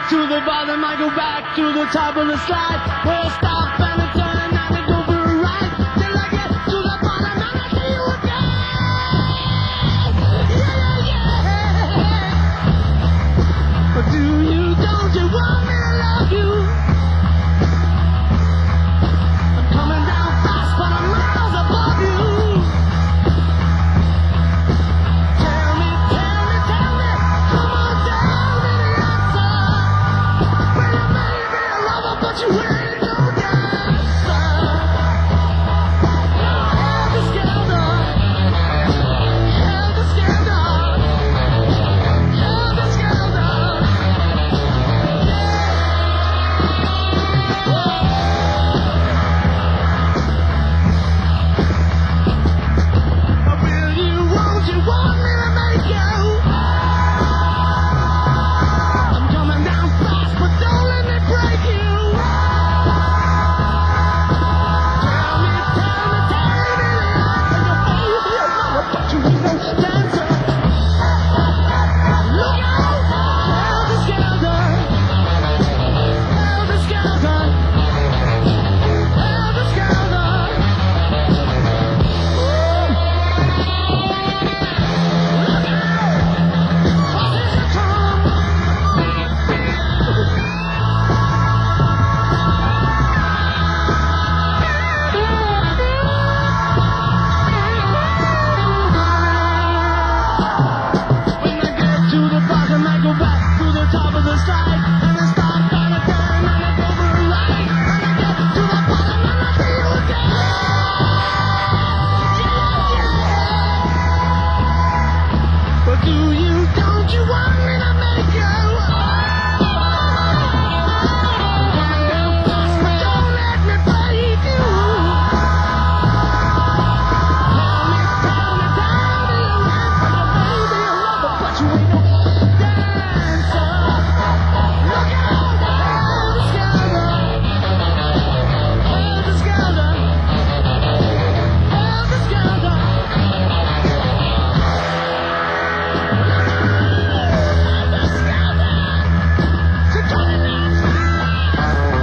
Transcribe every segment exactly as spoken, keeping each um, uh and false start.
to the bottom, I go back to the top of the slide. Where I stop and I turn and I go for a ride. Till I get to the bottom and I see you again. Yeah, yeah, yeah. But do you, don't you want me to love you? I'm coming down fast, but I'm miles above you. Tell me, tell me, tell me, come on, tell me the answer. Well, you may be a lover, but you ain't no dancer. Helter skelter, helter skelter, helter skelter. Will you, won't you, want me to make you? I'm coming down fast, but don't let me break you. Tell me, tell me, tell me the answer. You may be a lover, but you ain't no dancer. Look out, helter skelter, helter skelter, helter skelter. Look out, position come. When I get to the bottom, I go back to the top of the slide. And I stop and I turn and I go for a ride. When I get to the bottom and I see you again. Yeah, yeah. But do you, don't you want me to make you? Coming down fast, but don't let me break you. Tell me, tell me, tell me the answer. You may be a lover, but you ain't no dancer. Look out, helter skelter, helter skelter, helter skelter. Helter skelter. So coming down fast.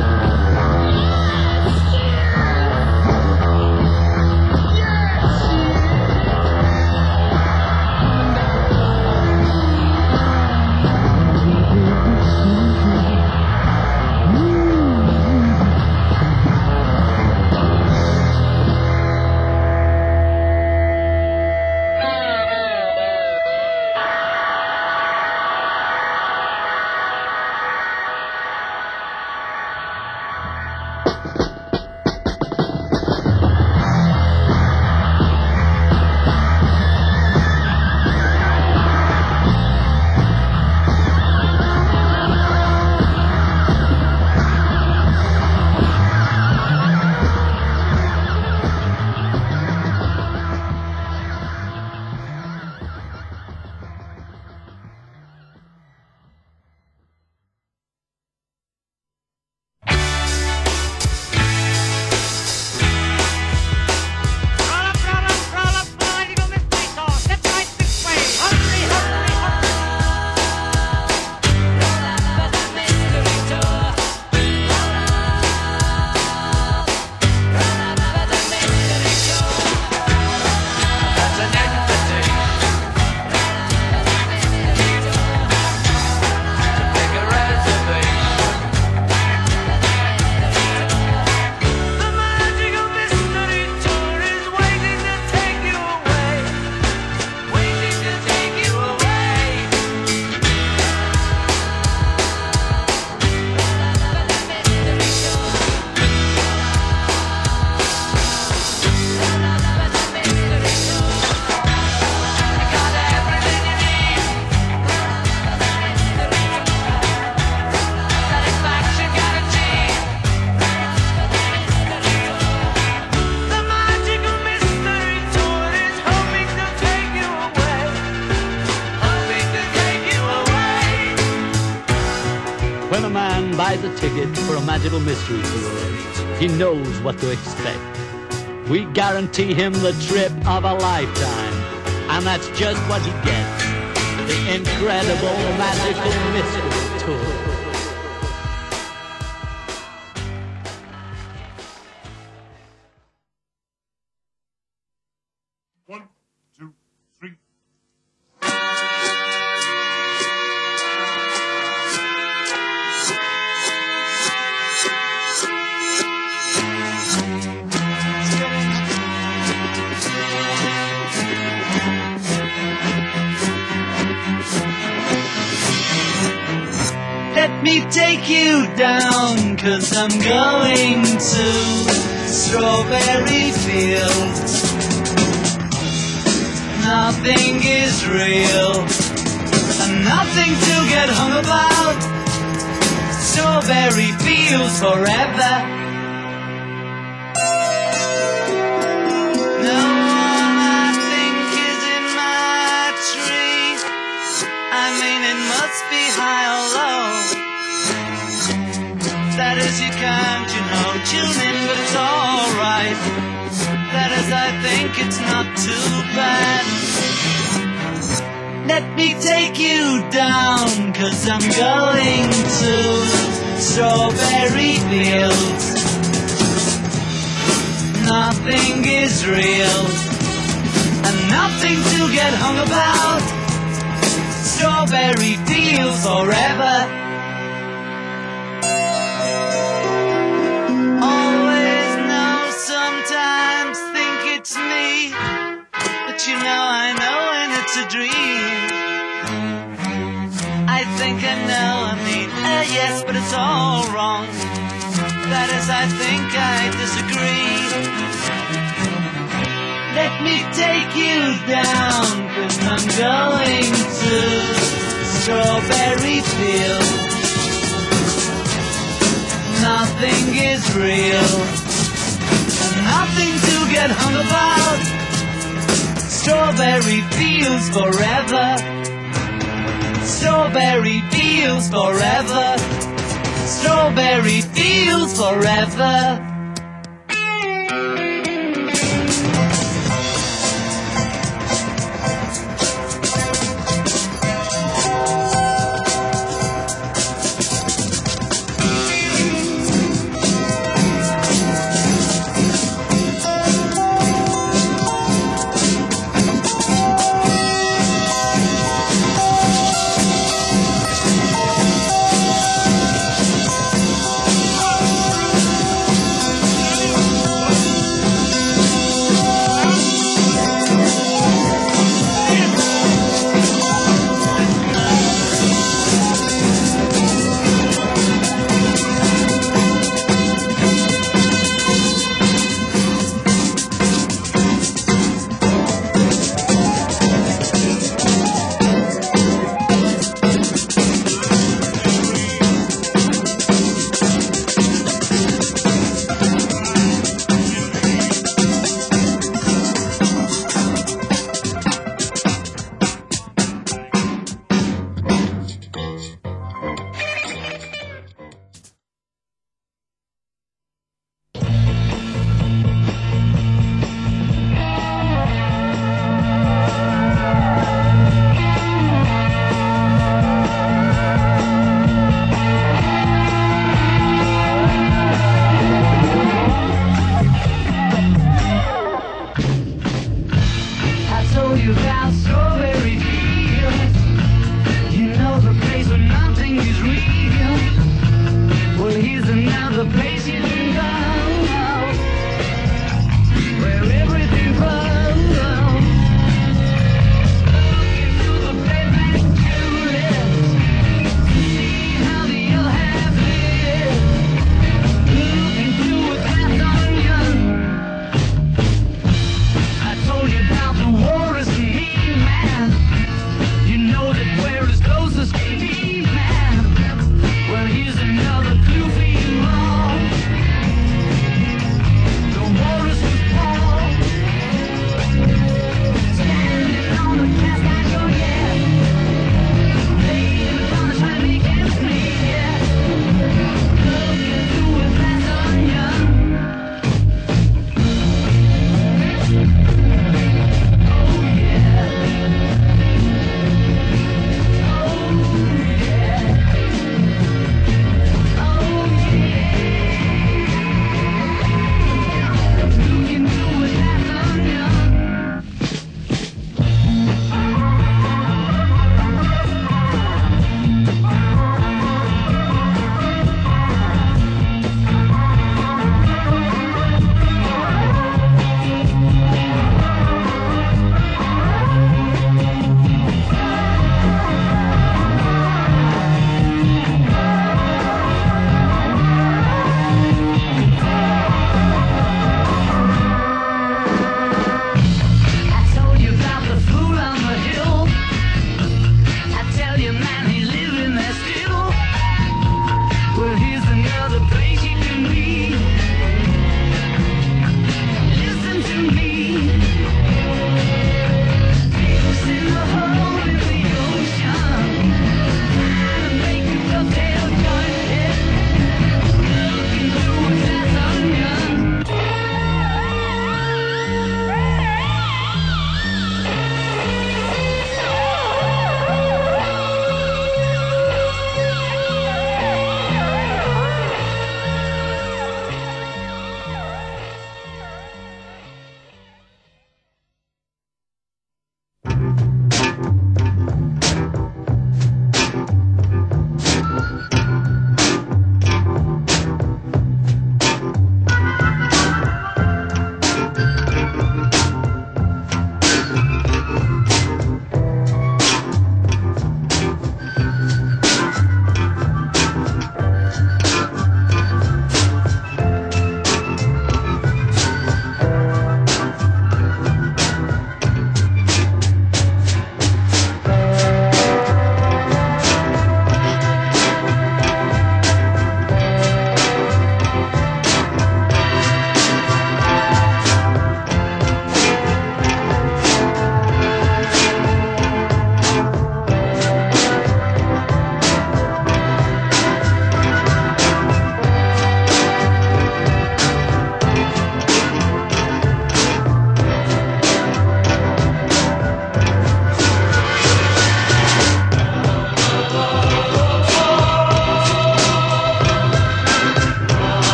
Yes, yes. Coming down. Crawl up, crawl up, crawl up, boy, you go mystery tour. Step right this way. Hurry, hurry, hurry. That's an invitation to make a reservation. The magical mystery tour is waiting to take you away, waiting to take you away. I got everything you need. Satisfaction guaranteed. The magical mystery tour is hoping to take you away, hoping to take you away. When a man buys a ticket for a magical mystery tour, he knows what to expect. We guarantee him the trip of a lifetime, and that's just what he gets. The incredible magical mystery tour. me take you down, 'cause I'm going to Strawberry Fields. Nothing is real, and nothing to get hung about. Strawberry Fields forever. No one I think is in my tree. I mean, it must be high or low. That is, you can't, you know, tune in, but it's alright. That is, I think it's not too bad. Let me take you down, 'cause I'm going to Strawberry Fields. Nothing is real, and nothing to get hung about. Strawberry Fields forever. Always know, sometimes think it's me, but you know I know when it's a dream. I think I know, I mean, uh, yes, but it's all wrong. That is, I think I disagree. Let me take you down, 'cause I'm going to Strawberry Fields. Nothing is real, and nothing to get hung about. Strawberry Fields forever. Strawberry Fields forever. Strawberry Fields forever.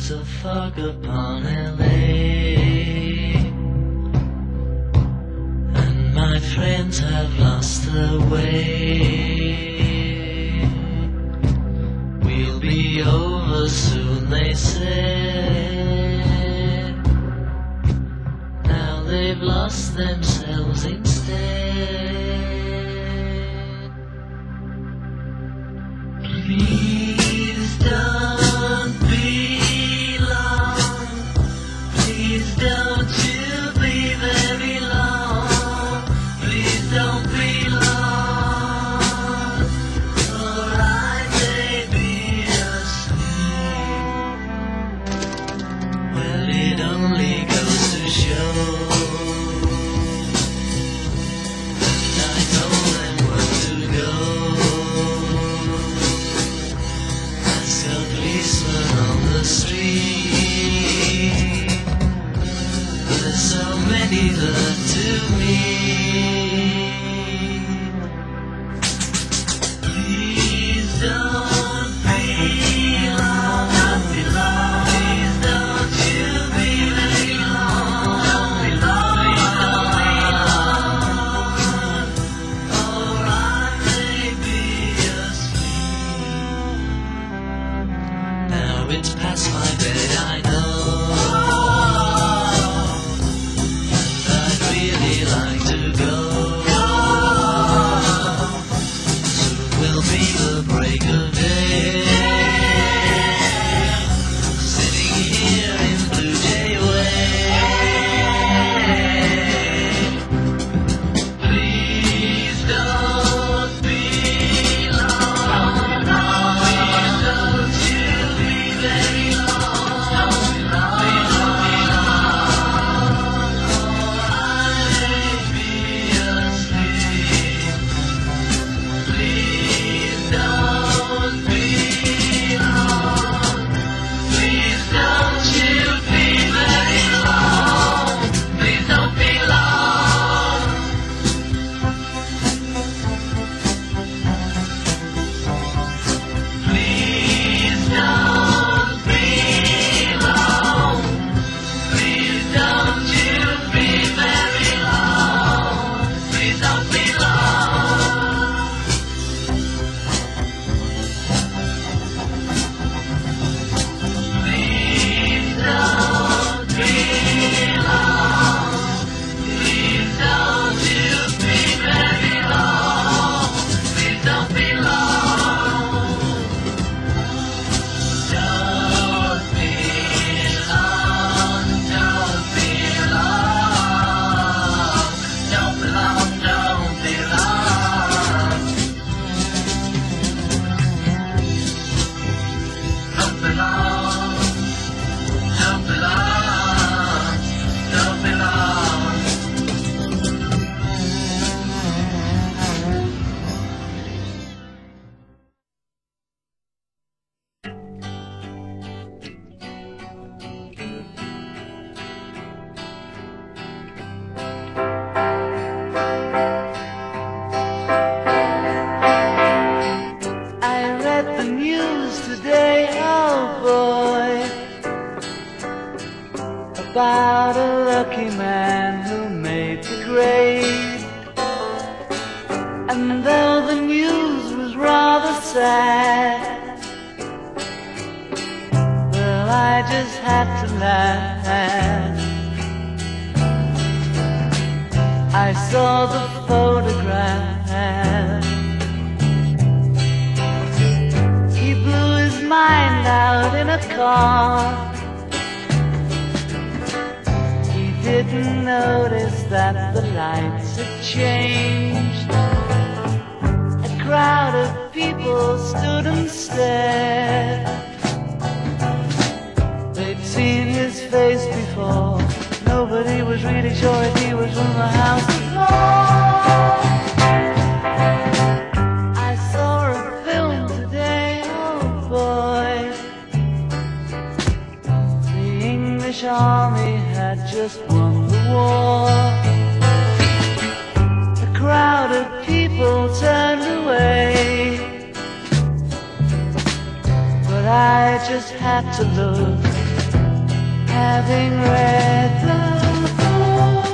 There's a fog upon L A, and my friends have lost their way. We'll be over soon, they said. Now they've lost themselves instead. Please don't be long. Please don't you be very long. Please don't be long, or I may be asleep. Well, it only goes to show that I told them where to go. Ask a policeman on the street. There's so many that to me. Please don't be long, don't be long. Please don't you be very long, don't be long. Please don't be long, or I may be asleep. Now it's past my bed, I know. I'd really like to go. Soon will be the break of day. Sitting here in Blue Jay Way. Please don't be long. Please don't you be very long. Please don't be long, or I may be asleep. Please don't be long. Please don't you be very long. Please don't be long. Please don't be long. Please don't you be very long. Please don't be long. Please don't be long. Please don't you be very long. Please don't be long. Don't be long. Don't be long. Don't be long. Don't be long. Don't be long. Don't be long. Don't be long. I read the news today, oh boy, about a lucky man who made the grade. And though the news was rather sad, well, I just had to laugh. I saw the photograph. He blew his mind out in a car. He didn't notice that the lights had changed. A crowd of people stood and stared. They'd seen his face before. Nobody was really sure if he was from the house before. I saw a film today, oh boy. The English army had just won the war. A crowd of people turned away, but I just had to look. Having read the book,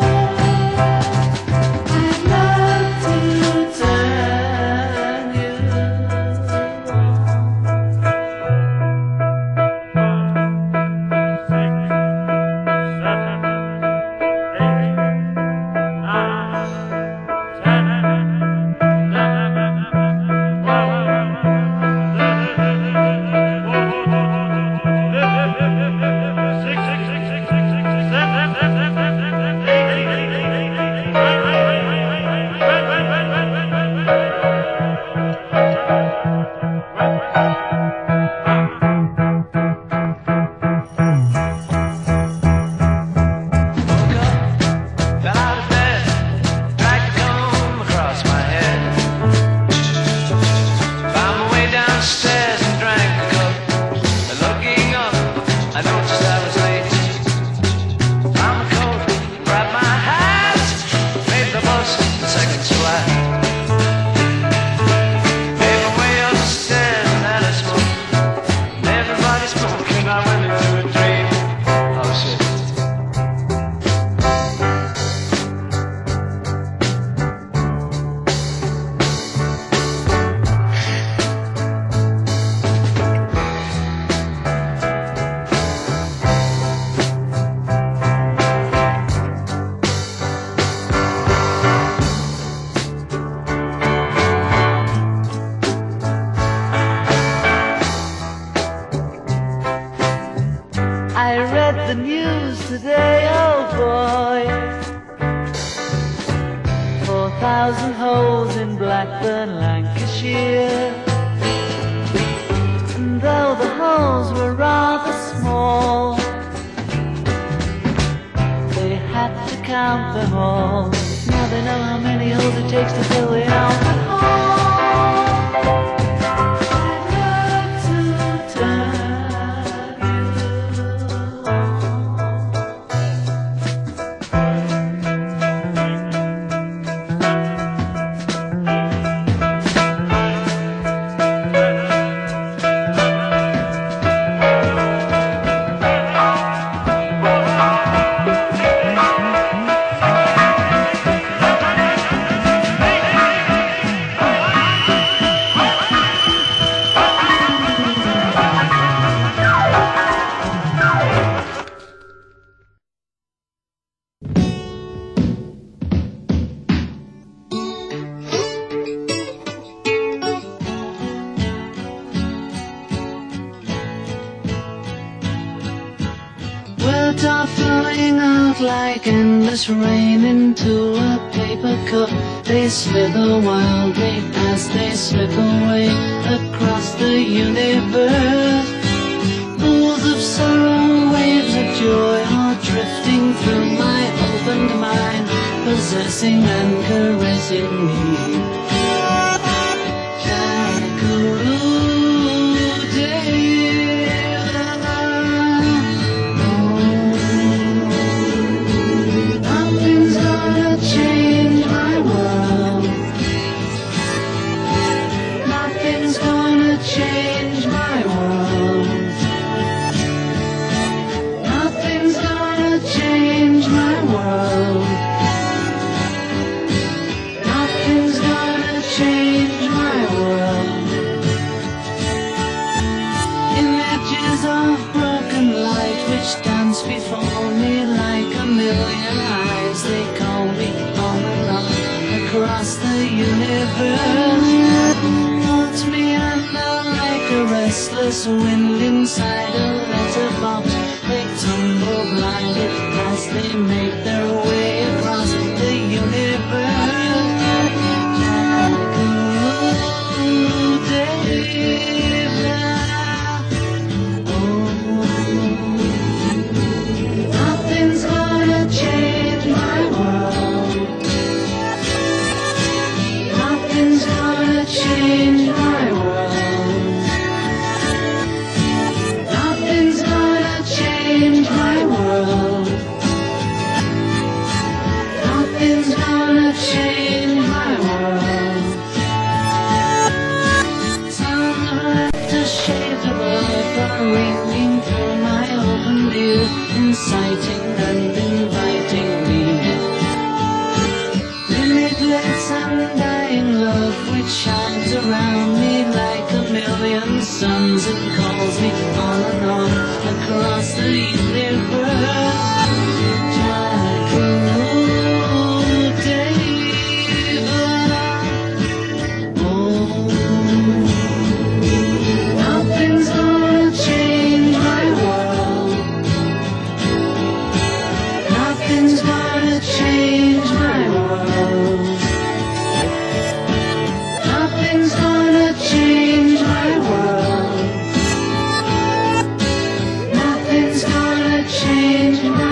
I'd love to turn you Fell out of bed, dragged the comb across my head. Found my way downstairs and drank a cup. And looking up, I noticed I was late. Found my coat, grabbed my hat, made the bus in seconds flat. Made my way upstairs and had a smoke. And everybody smoking, I went into a dream. Oh shit. I read the news today, oh boy. Four thousand holes in Blackburn, Lancashire. And though the holes were rather small, they had to count them all. Now they know how many holes it takes to fill the outer hole. I'd love to turn Words are flowing out like endless rain into a paper cup. They slither wildly as they slip away across the universe. Pools of sorrow, waves of joy are drifting through my opened mind, possessing and caressing me. Nothing's gonna change my world. Nothing's gonna change my world. Nothing's gonna change my world. Nothing's gonna change my world. Images of broken light which dance before me like a million eyes. They call me on and on across the universe. Holds me under like a restless wind inside a letterbox. They tumble blinded as they make their way across the universe. Nothing's gonna change my world. Nothing's gonna change my world. Nothing's gonna change my world. Nothing's gonna change my world. Sounds of laughter, shades of earth are ringing through my open view. inciting and inviting me. Limitless undying love which shines around me like a million suns and calls me on and on across the universe. Nothing's gonna change my world. Nothing's gonna change my world. Nothing's gonna change my world. Nothing's gonna change my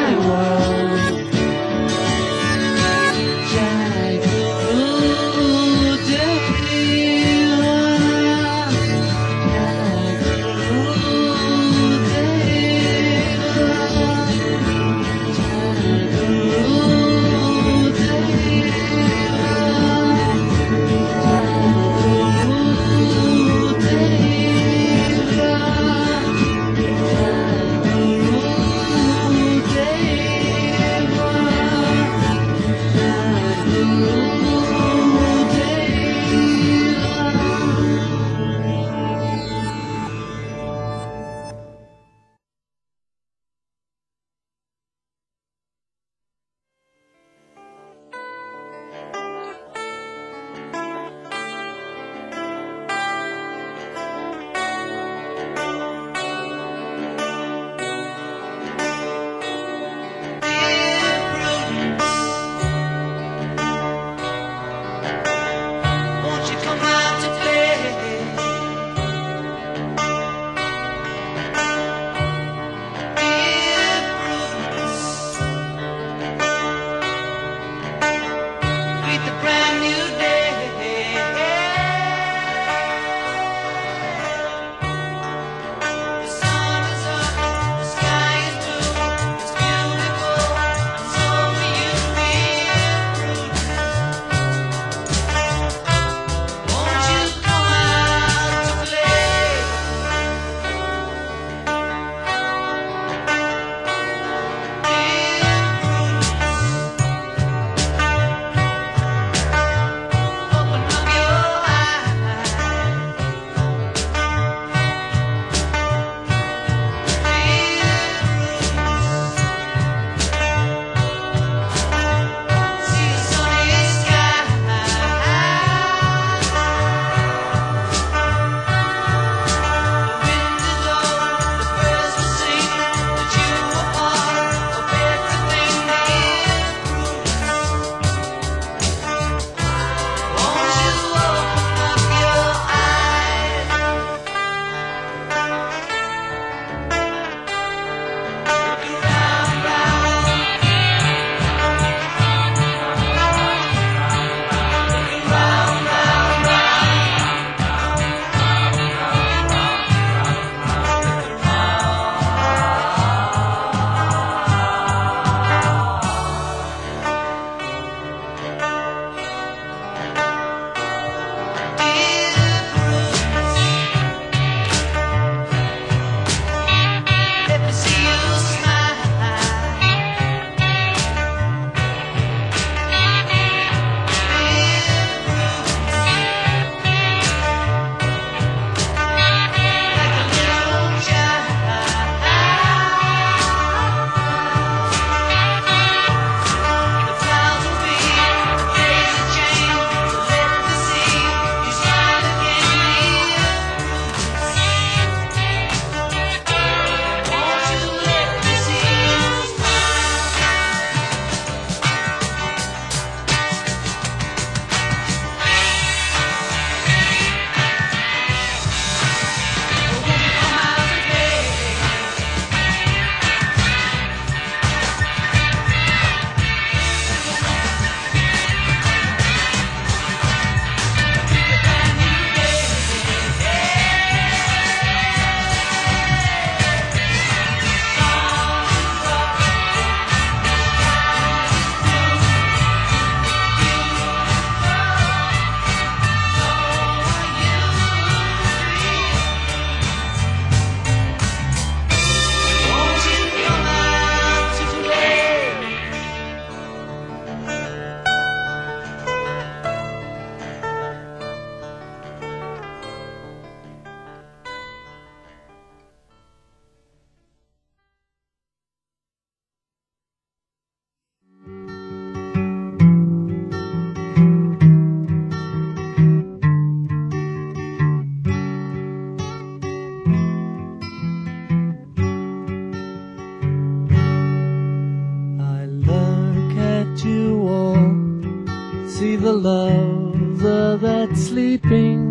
lover that's sleeping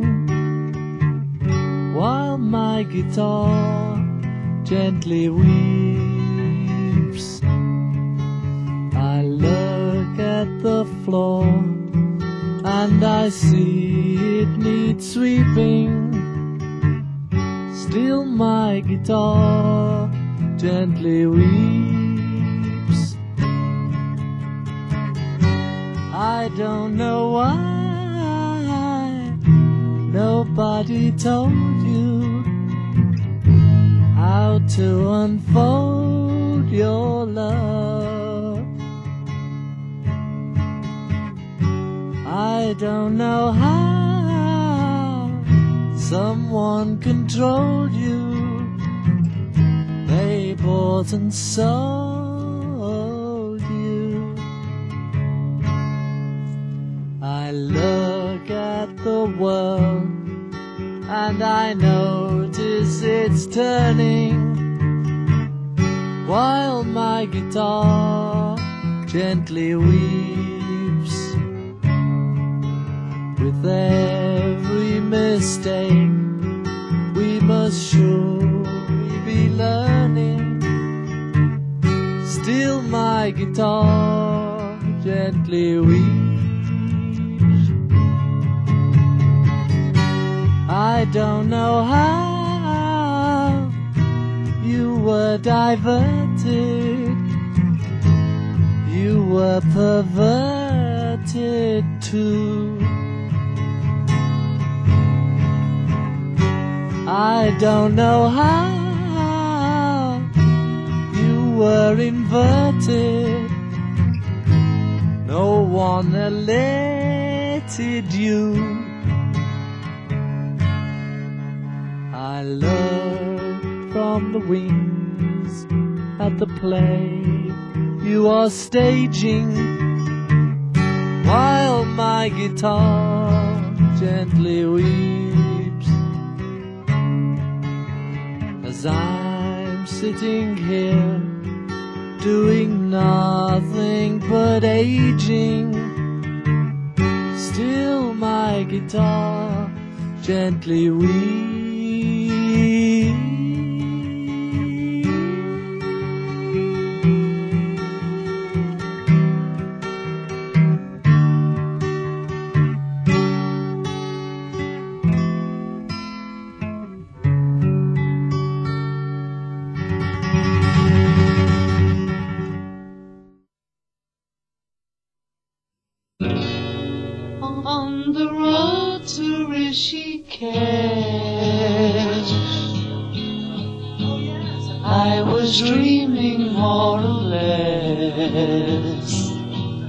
while my guitar gently weeps. I look at the floor and I see it needs sweeping. Still my guitar gently weeps. I don't know why nobody told you how to unfold your love. I don't know how someone controlled you. They bought and sold you. I look at the world and I notice it's turning while my guitar gently weeps. With every mistake we must surely be learning. Still my guitar gently weeps. I don't know how you were diverted, you were perverted too. I don't know how you were inverted, no one elated you. I look from the wings at the play you are staging, while my guitar gently weeps. As I'm sitting here doing nothing but aging, still my guitar gently weeps. On the road to Rishikesh, I was dreaming more or less,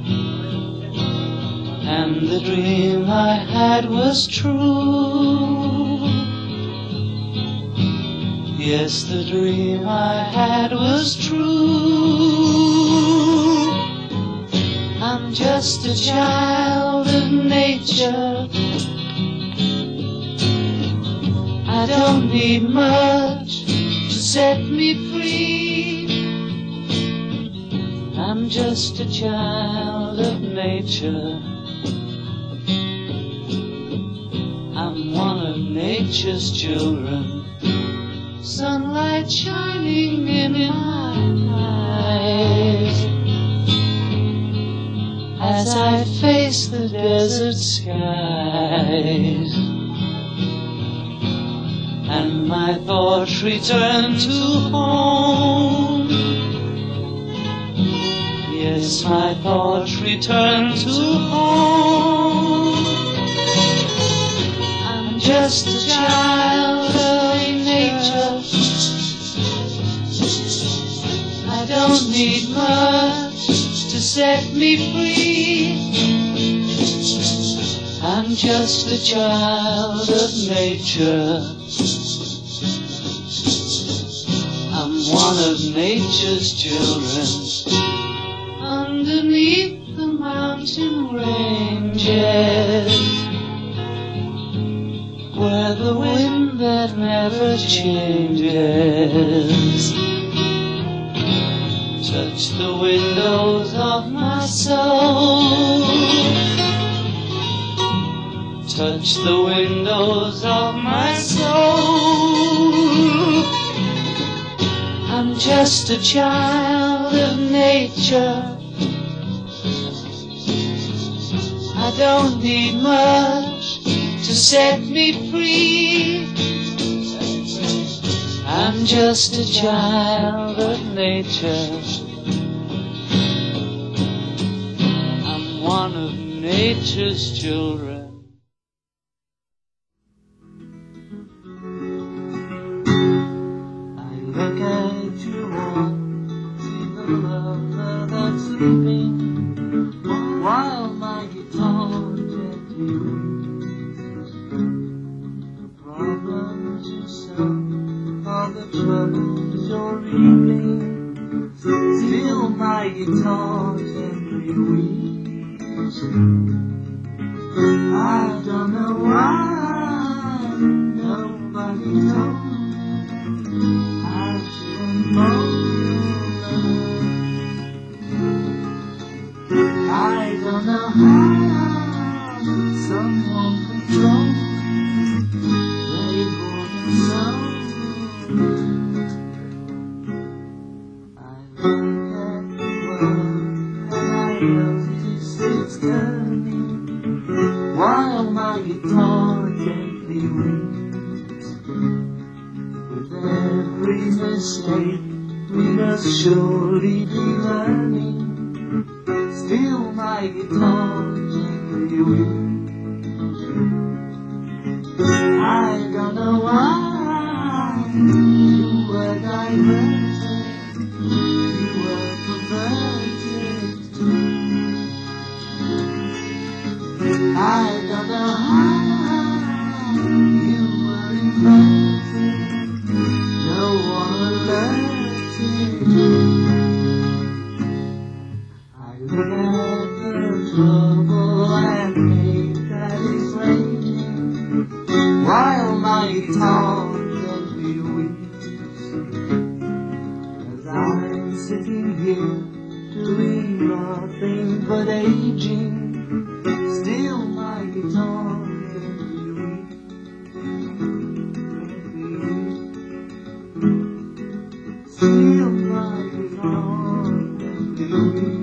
and the dream I had was true. Yes, the dream I had was true. I'm just a child of nature. I don't need much to set me free. I'm just a child of nature. I'm one of nature's children. Sunlight shining in my eyes as I face the desert skies, and my thoughts return to home. Yes, my thoughts return to home. I'm just a child of nature. I don't need much to set me free. I'm just a child of nature. I'm one of nature's children. Underneath the mountain ranges, where the wind that never changes touch the windows of my soul. touch the windows of my soul. I'm just a child of nature. I don't need much to set me free. I'm just a child of nature. I'm one of nature's children. I look at you all, see the lover that's sleeping, while my guitar gently weeps. The problems you solve, all the troubles you're reaping, still my guitar gently weeps. I don't know why nobody told me how to unfold love. I don't know how someone controls they bought and sold. I look at the world and I notice it's turning, while my guitar gently weeps. With every mistake we must surely be learning, still my guitar gently weeps. I don't know why you were diverted, you were perverted. I don't know how you were invented, no one alerted. I look at the trouble and hate that is raging, while my guitar gently weeps. As I'm sitting here doing nothing but aging, still my guitar gently weeps. Still my guitar gently weeps.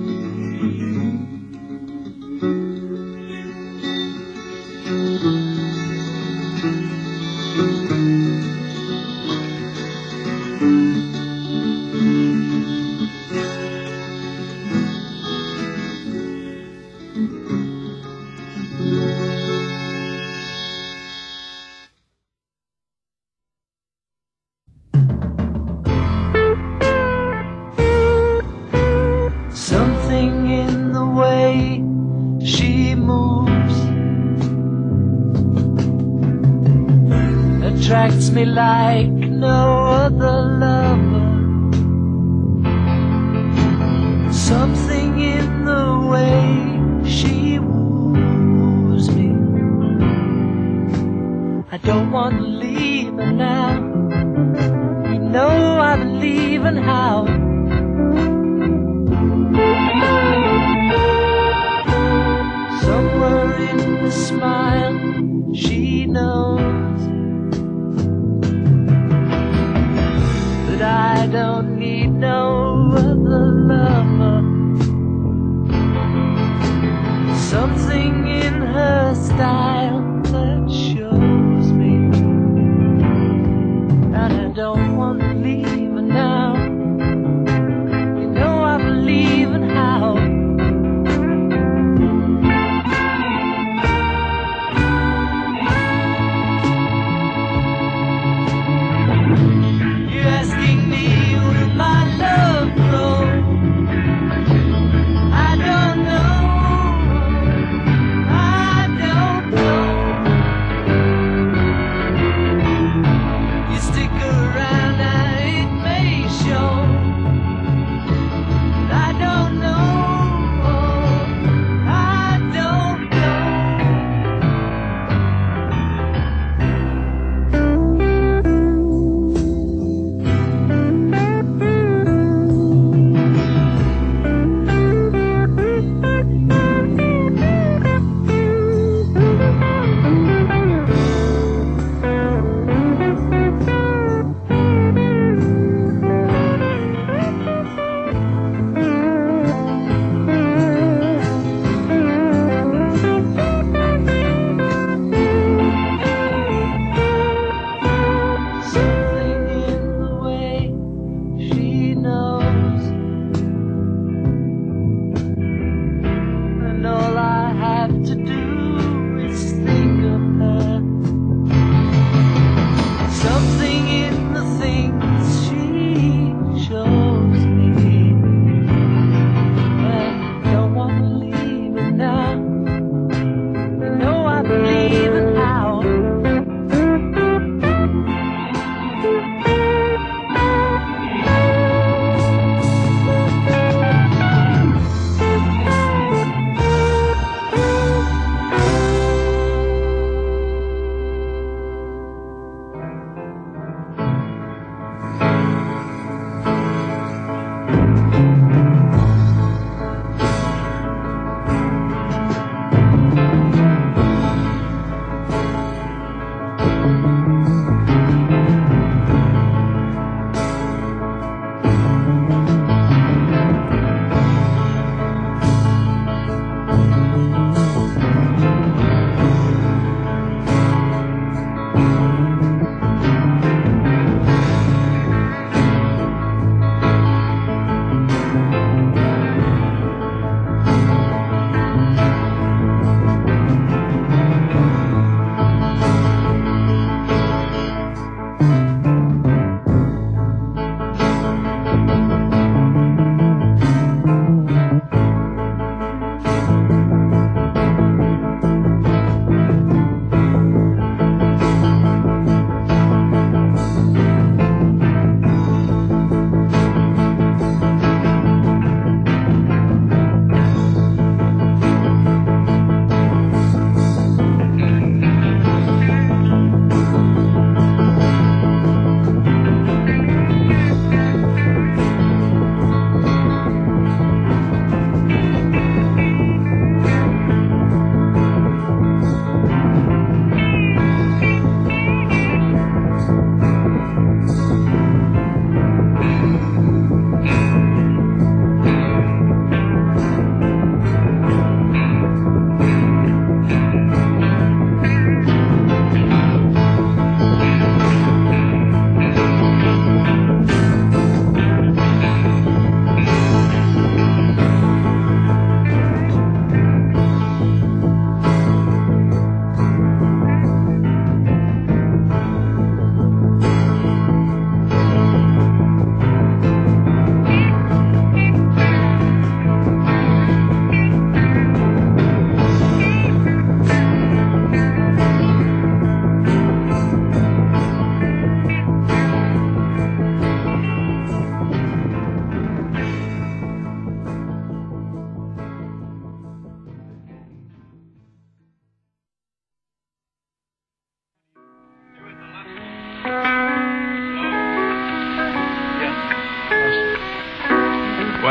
Something in the way she moves attracts me like no other lover. Something in the way she woos me. I don't want to leave her now. You know I believe in how. Somewhere in the smile she knows that I don't need no other lover. Something in her style that shows me that I don't want to leave her now. You know I believe in how. Stick around and it may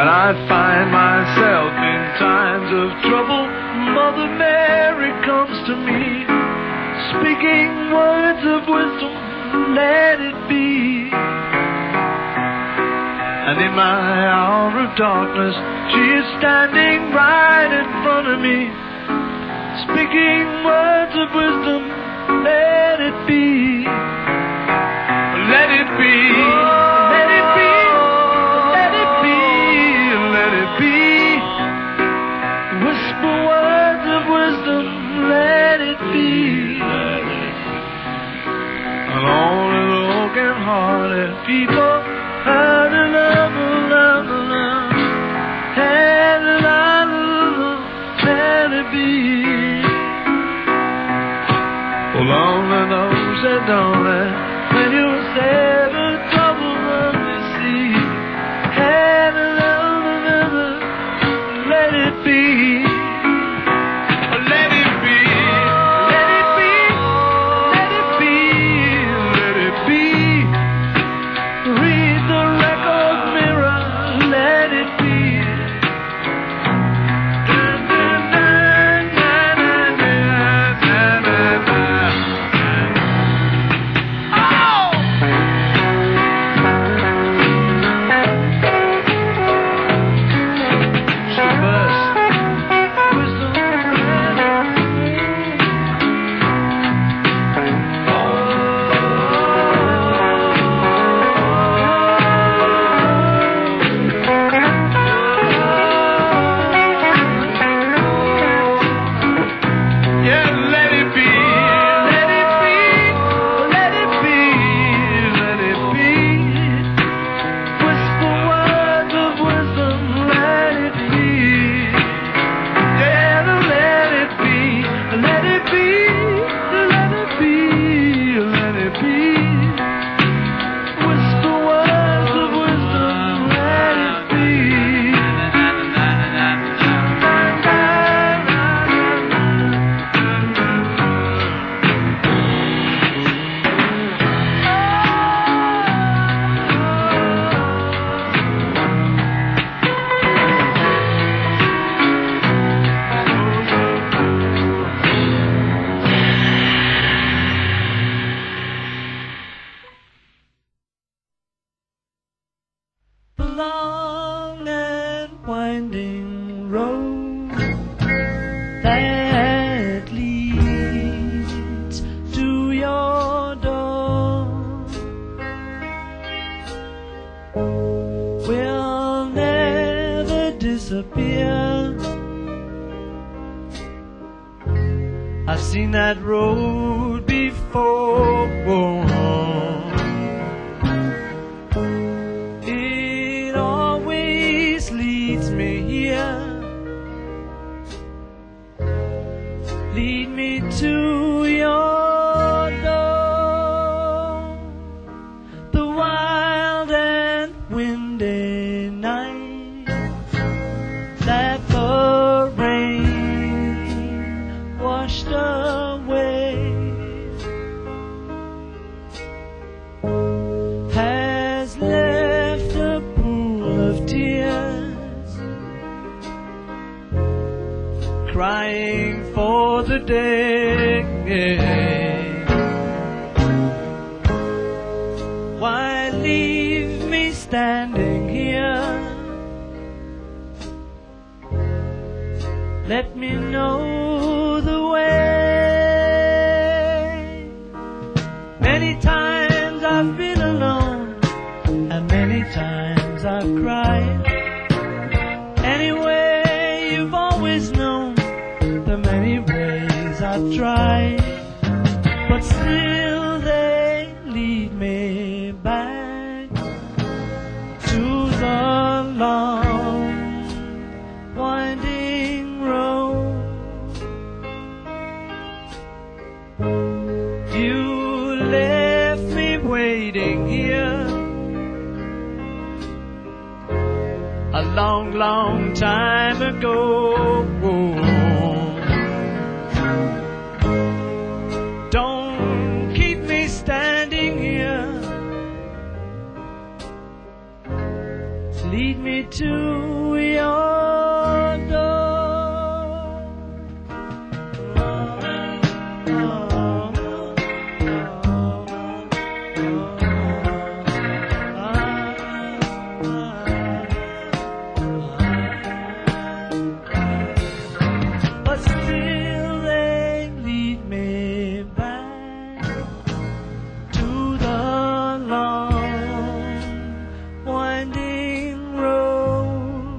When I find myself in times of trouble, Mother Mary comes to me, speaking words of wisdom, let it be. And in my hour of darkness, she is standing right in front of me, speaking words of wisdom, let it be. Let it be. Let it be. Let it be. Let it be. Whisper words of wisdom, let it be. And all the broken-hearted people, ah, la, la, la, la, la, ah, la, la, la, let it be. Well, all of those that don't let, when you sever trouble of the sea, ah, la, la, la, la, la, let it be. Let it be. Let it be. Let it be. Let it be. Read the record mirror, let it be. Long and winding road that leads to your door will never disappear. I've seen that road before. It always leads me here. Lead me to your door. The wild and windy night that the rain washed away has left a pool of tears, crying for the day. Why leave me standing here? Let me know the way. Many times I've been alone, and many times I've cried. Anyway, you've always known the many ways I've tried, but still they lead me back to the long winding road. You left me waiting here a long, long time ago. Don't keep me standing here. lead me to your door. But still they lead me back to the long winding road.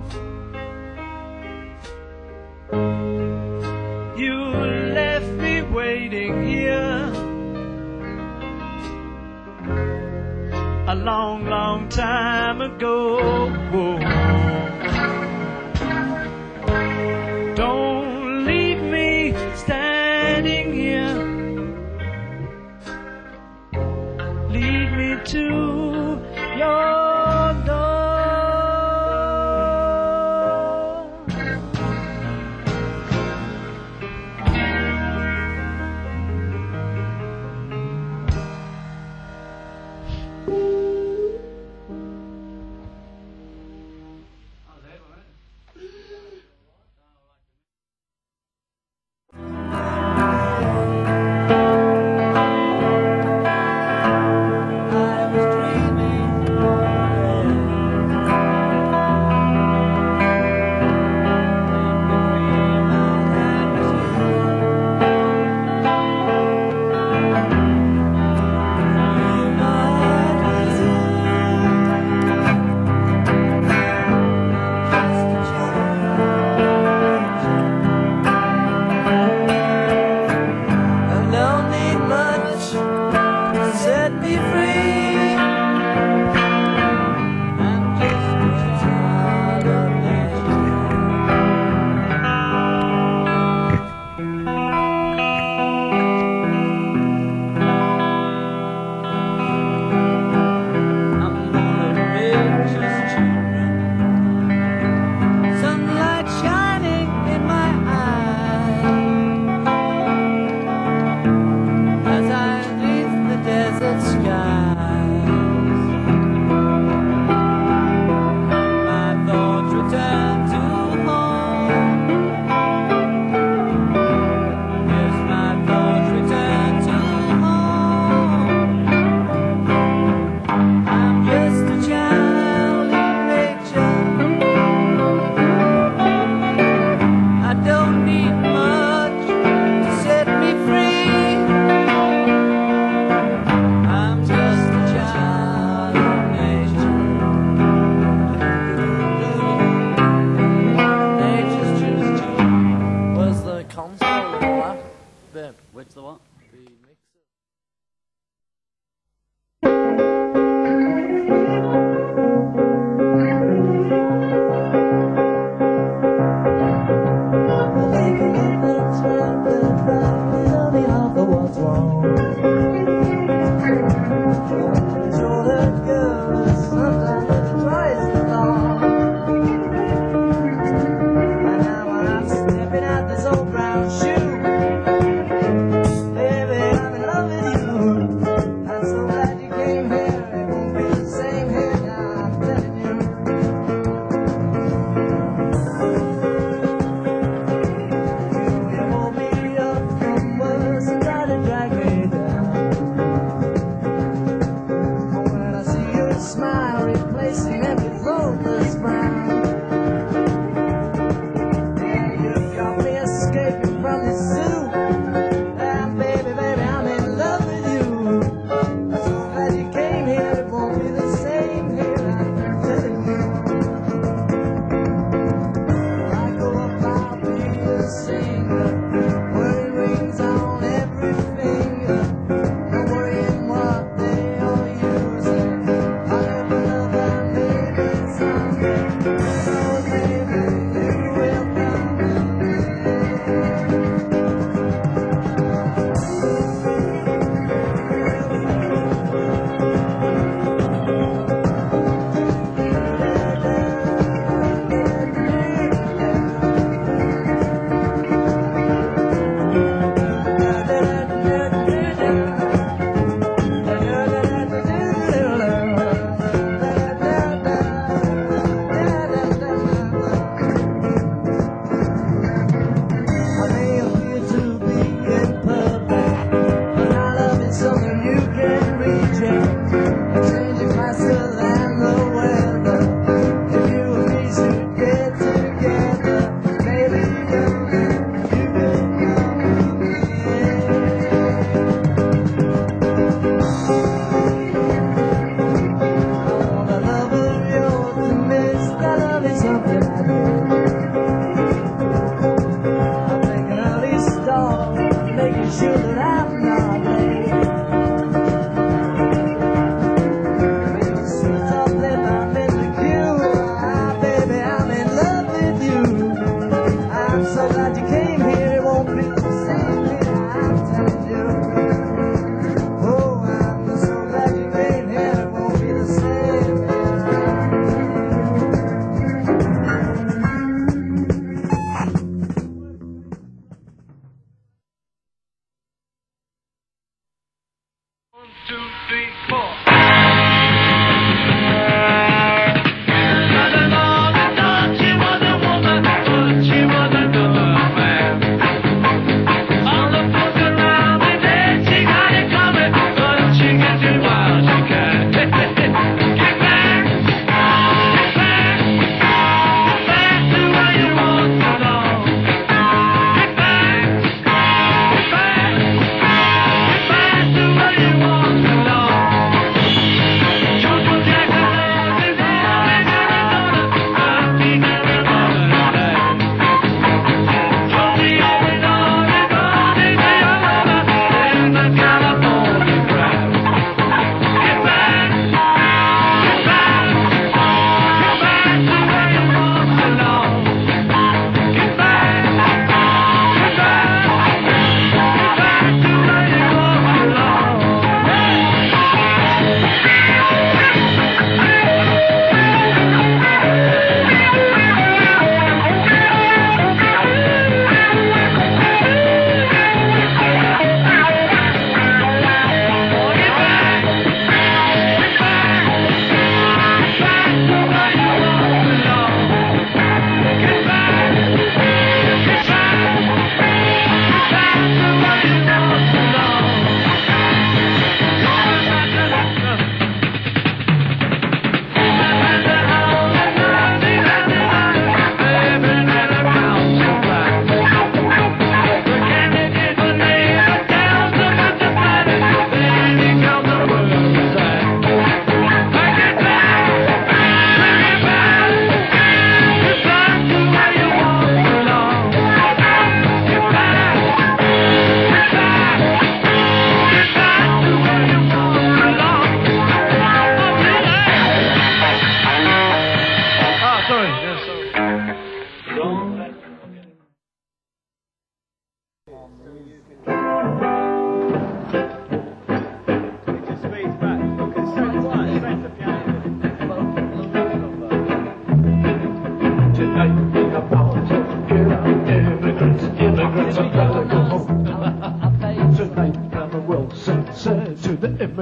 You left me waiting here a long, long time ago. Don't leave me standing here. Lead me to your door. What's the what? Some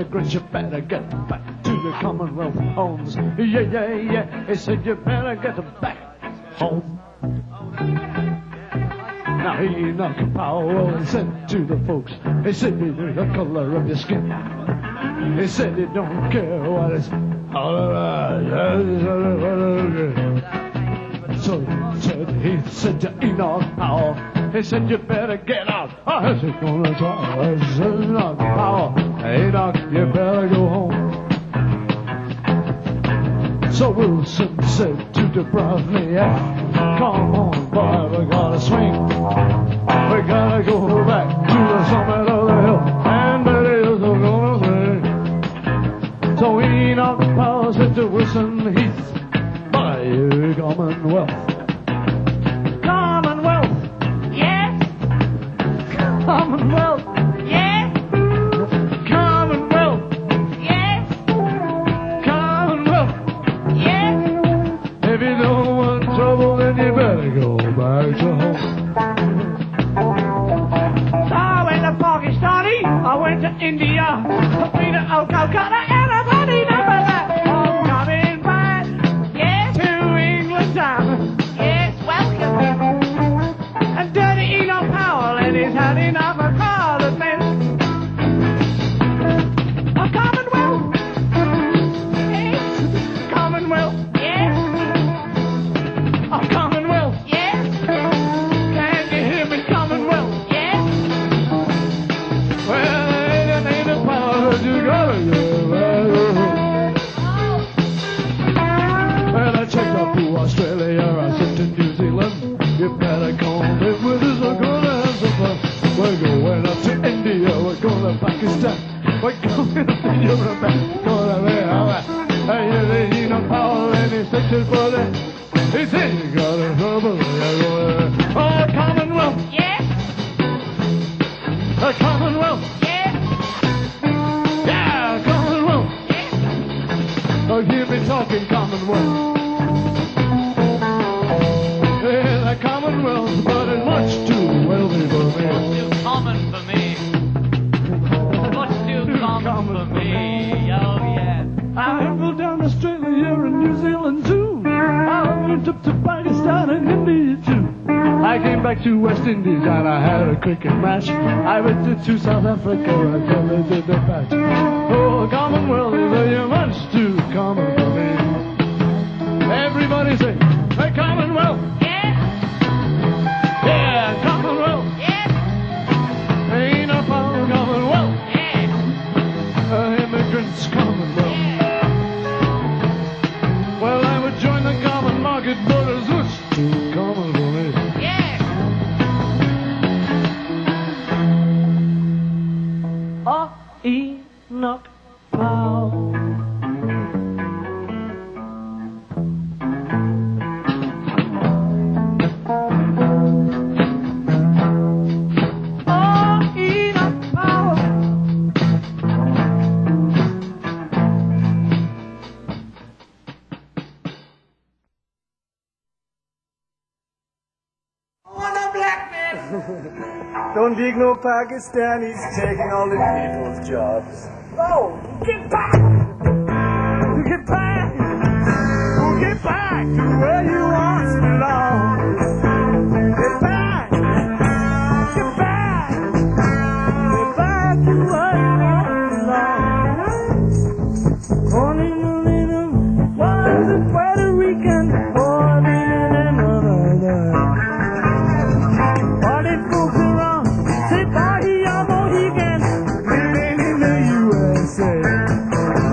immigrants, you better get back to the Commonwealth homes. Yeah, yeah, yeah. He said, you better get back home. Now Enoch Powell said to the folks, he said, he knew the color of your skin. He said, he don't care what it's all around. So he said, he said to Enoch Powell, he said, you better get out. I said, gonna try. I said, Enoch Powell, Enoch, you better go home. So Wilson said to Dubrovnik, come on, boy, we gotta swing. We gotta go back to the summit of the hill, and the hills are gonna sing. So Enoch Powell said to Wilson Heath, buy you Commonwealth. Commonwealth, Yes, Commonwealth, yes, Commonwealth, yes, Commonwealth. yes. If you don't want trouble, then you better go back to home. So I went to Pakistani, I went to India, Peter oh Calcutta, and a bloody number that. I'm coming back, yes, to England town. Yes, welcome. And dirty Enoch Powell, and he's had enough of colored men. A Commonwealth, yes, Commonwealth, yes, a Commonwealth, yes. Can you hear me, Commonwealth? Yes. Well, ain't ain't a power you gotta go back to home. Well, I checked up to Australia, I said to New Zealand, you better come in with us, we're gonna have some fun. We're going up to India, we're going to Pakistan, we're going up to Europe, we're going to there. Hey, you know, Powell and his section for that. He said, you got a trouble, you're going to. Oh, Commonwealth, Yes. a Commonwealth, Yes. yeah, Commonwealth. Yes. Oh, hear me talking Commonwealth. Yeah, the Commonwealth, but it's much too wealthy for me. Too common for me. Much too common for me. Oh, yeah. I traveled down Australia and New Zealand too. I went up to Pakistan and India too. I came back to West Indies and I had a cricket match. I went to, to South Africa and I did the patch. Oh, Commonwealth is a much too common for me. Everybody say, hey, Commonwealth. Yes. Yeah, Commonwealth. Yes. Ain't no problem, Commonwealth. Yes. Uh, immigrants, Commonwealth. Yes. Well, I would join the common market, but it's much too common for me. Yes. Oh, Enoch Powell. Oh, Enoch Powell. Don't dig no Pakistanis taking all the people's jobs. Oh, get back! Get back! Oh, get back to where you once belonged. Get back! Get back! Get back to where you once belonged. Honolulu was a Puerto Rican, born in another. All the folks around say Bahia Mohican, living in the U S A.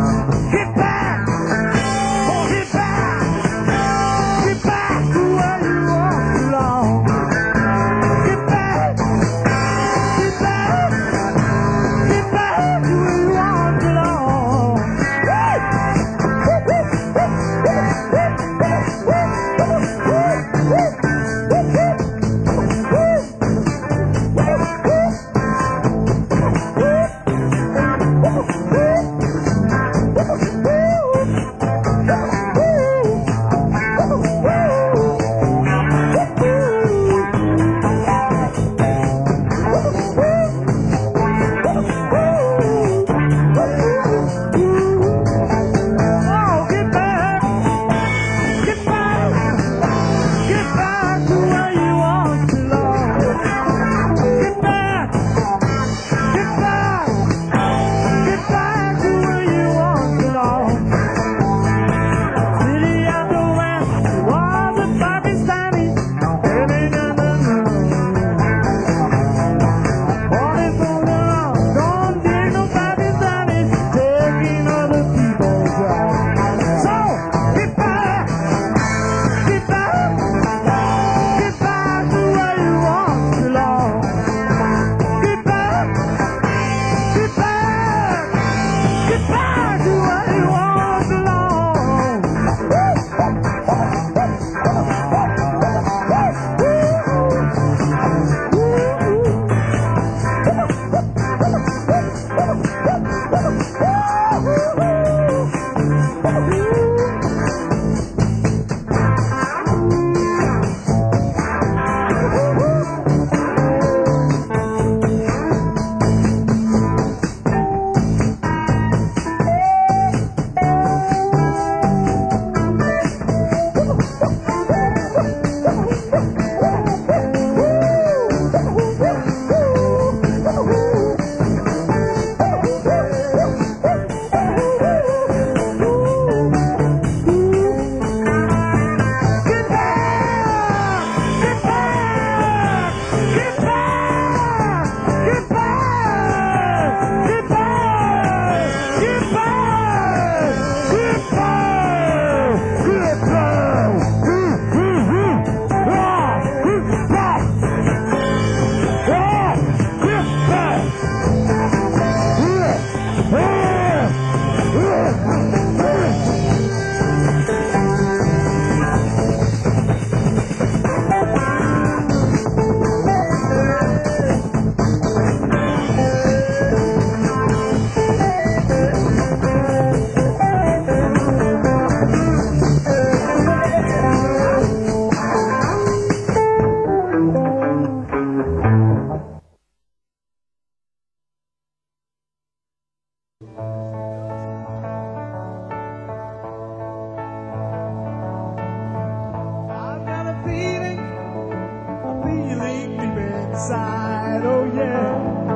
I've got a feeling, a feeling deep inside. Oh yeah,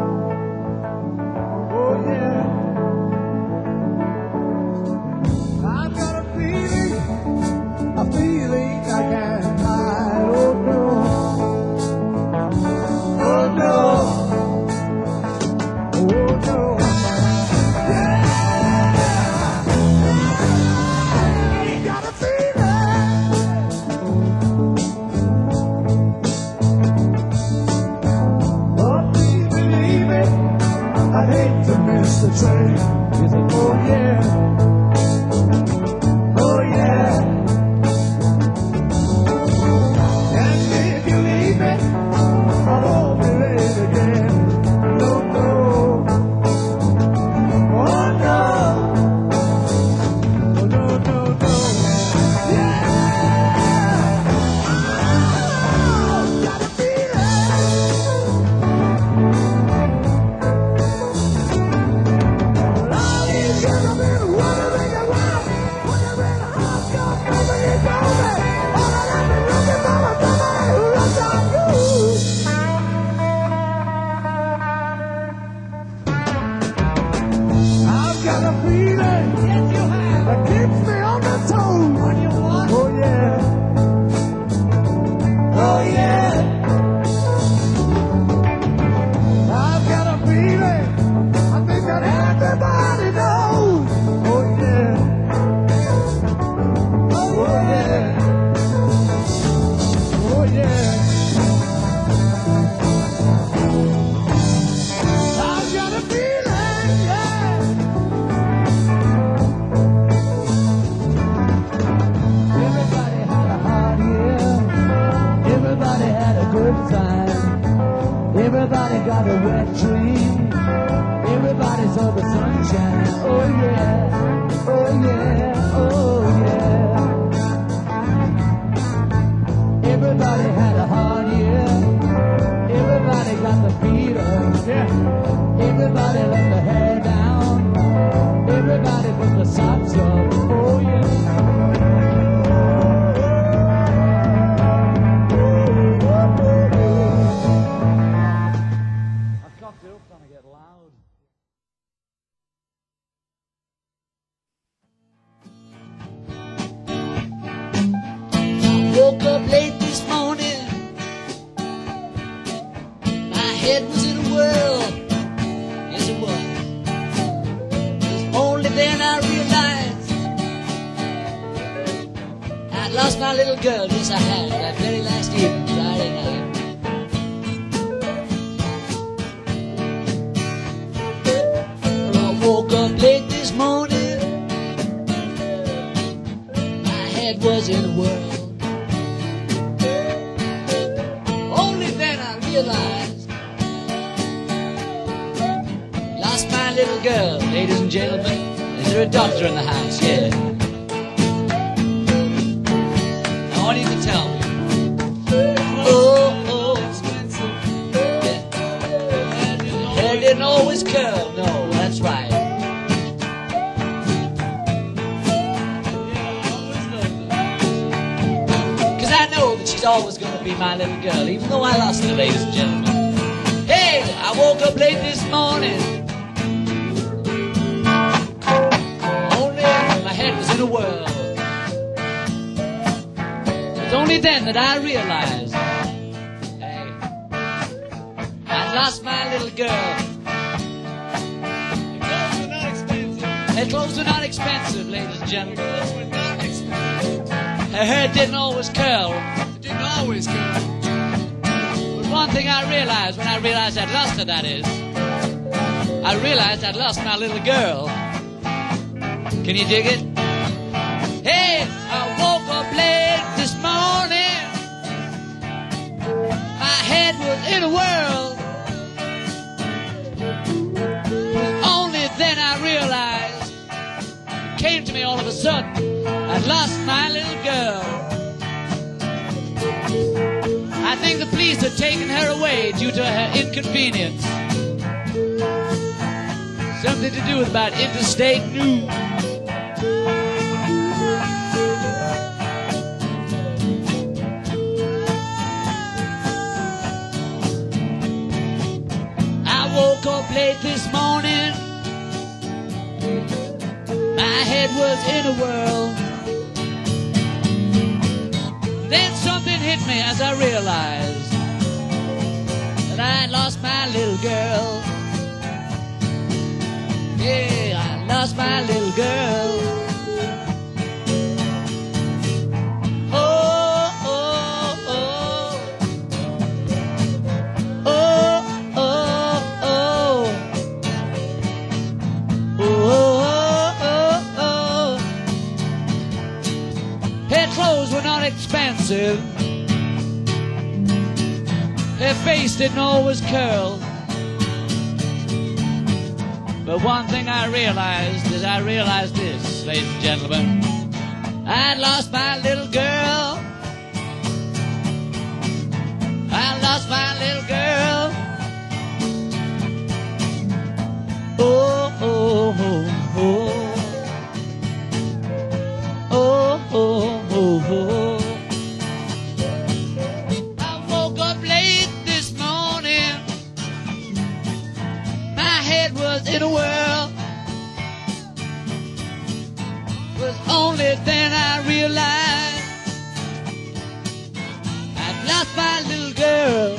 oh yeah. I've got a feeling, a feeling I can't hide. Oh no, oh no, oh no. Yeah, got a feeling. Oh, please believe it. I'd hate to miss the train. You say, oh yeah, oh yeah. And if you leave me, I won't be late again. No, no, oh no, oh no, no, no. Yeah, got a feeling. All these years I've been wondering around, wondering how come nobody told me. All that I've been looking for was somebody who loves like you. I've got a feeling, yes you have, that keeps me on my toes. What you want? Oh yeah, oh yeah. I've got a feeling, I think that everybody knows. Oh yeah, oh yeah, oh yeah. I've got a feeling, yeah. Everybody had a hard year. Everybody had a good time. Everybody got a wet dream. Everybody saw the sunshine. Oh yeah, oh yeah, oh yeah. Everybody had a hard year. Everybody got the feet up. Yeah. Everybody let the hair down. Everybody put the socks up. Oh yeah. I cocked it up trying to get loud. Woke up late this morning. My head was in a whirl. Yes, it was. It was only then I realized I'd lost my little girl. Yes, I had. That very last evening, Friday night. Well, I woke up late this morning. My head was in a whirl. Only then I realized lost my little girl. Ladies and gentlemen, is there a doctor in the house? Yeah. she's always gonna be my little girl, even though I lost her, ladies and gentlemen. Hey, I woke up late this morning. Only my head was in a whirl. It's only then that I realized, hey, I lost my little girl. Her clothes were not expensive, ladies and gentlemen. Her hair didn't always curl. It didn't always curl. But one thing I realized when I realized I'd lost her, that is, I realized I'd lost my little girl. Can you dig it? Hey, I woke up late this morning. My head was in a whirl. Only then I realized, it came to me all of a sudden, I'd lost my little girl. I think the police had taken her away due to her inconvenience. Something to do with about interstate news. I woke up late this morning. My head was in a whirl. Then something hit me as I realized that I lost my little girl. Yeah, I lost my little girl. Oh, oh, oh. Oh, oh, oh. Oh, oh, oh. Her clothes were not expensive. Her face didn't always curl. But one thing I realized is I realized this, ladies and gentlemen. I lost my little girl. I lost my little girl. Oh, oh, oh, oh. Oh, oh, oh, oh. I woke up late this morning. My head was in a whirl. Was only then I realized I'd lost my little girl.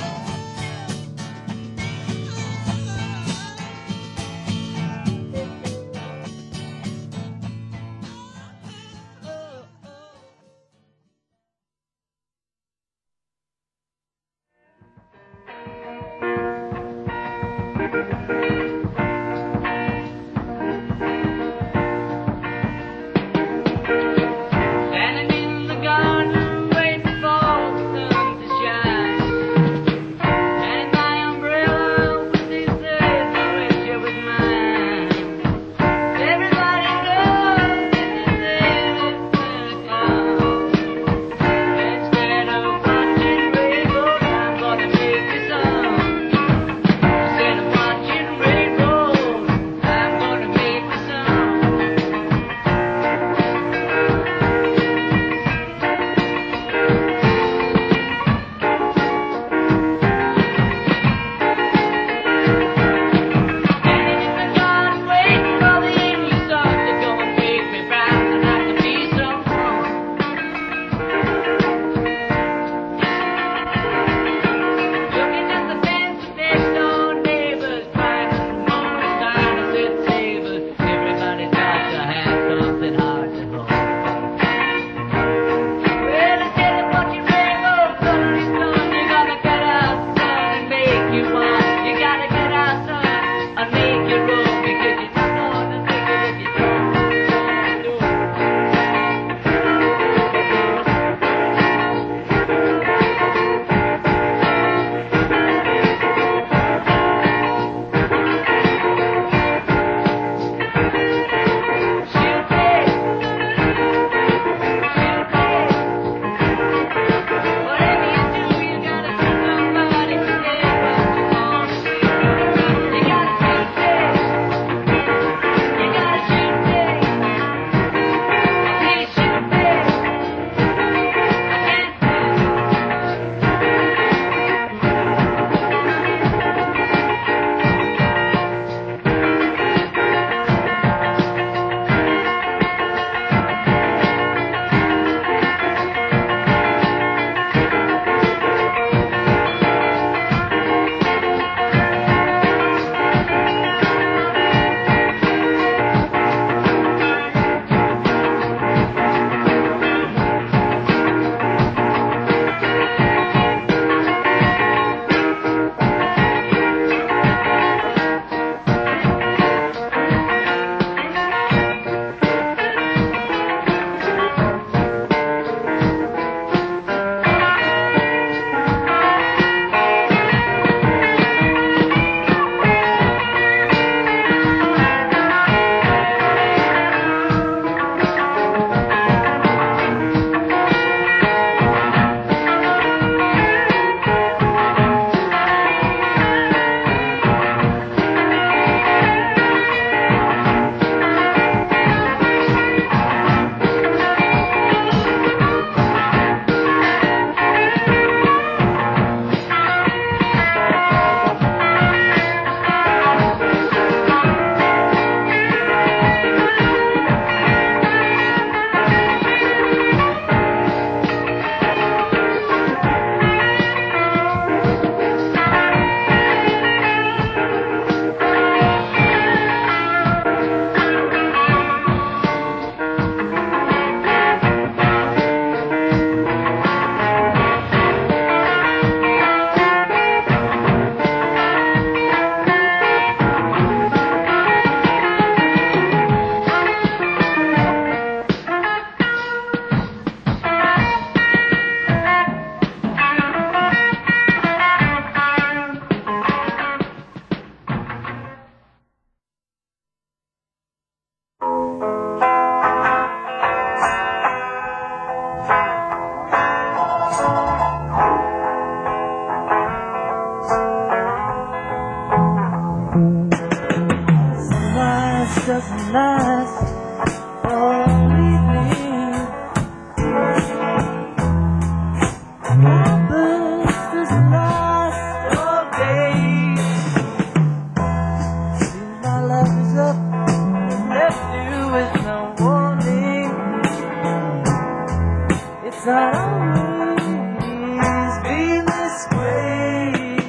It's not always been this way.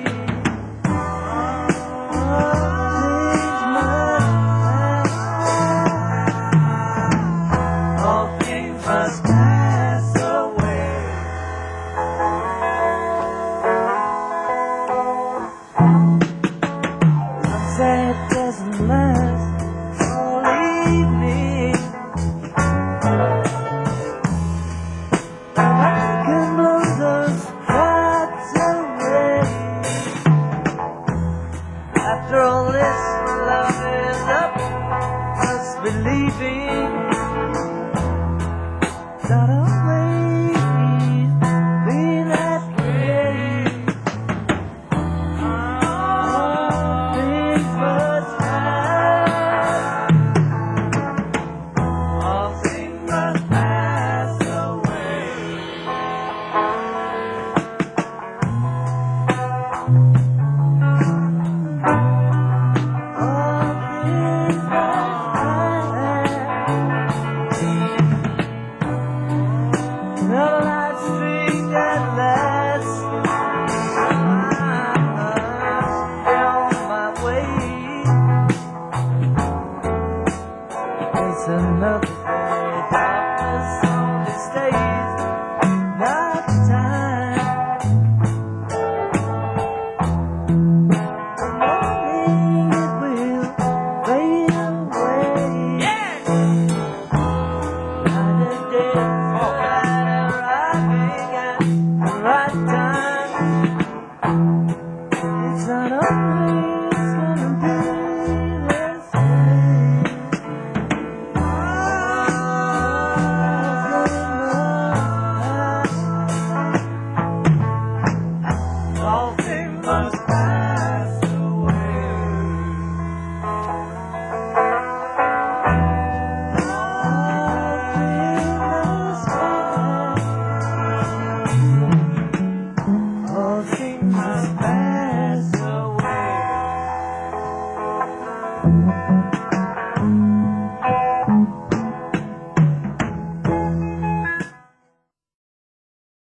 All things must pass away. Sunset doesn't last all evening. I can blow those thoughts away. After all this, my love is up. Must be leaving. Not always been that way. All things must pass. All things must pass away. All things must pass. The light string that lasts. I must be on my way. It's another day, darkness only stays night time. The morning it will fade away. Night and day, right arriving at the right time. It's not always gonna be this way. All things must pass away. All things must pass away.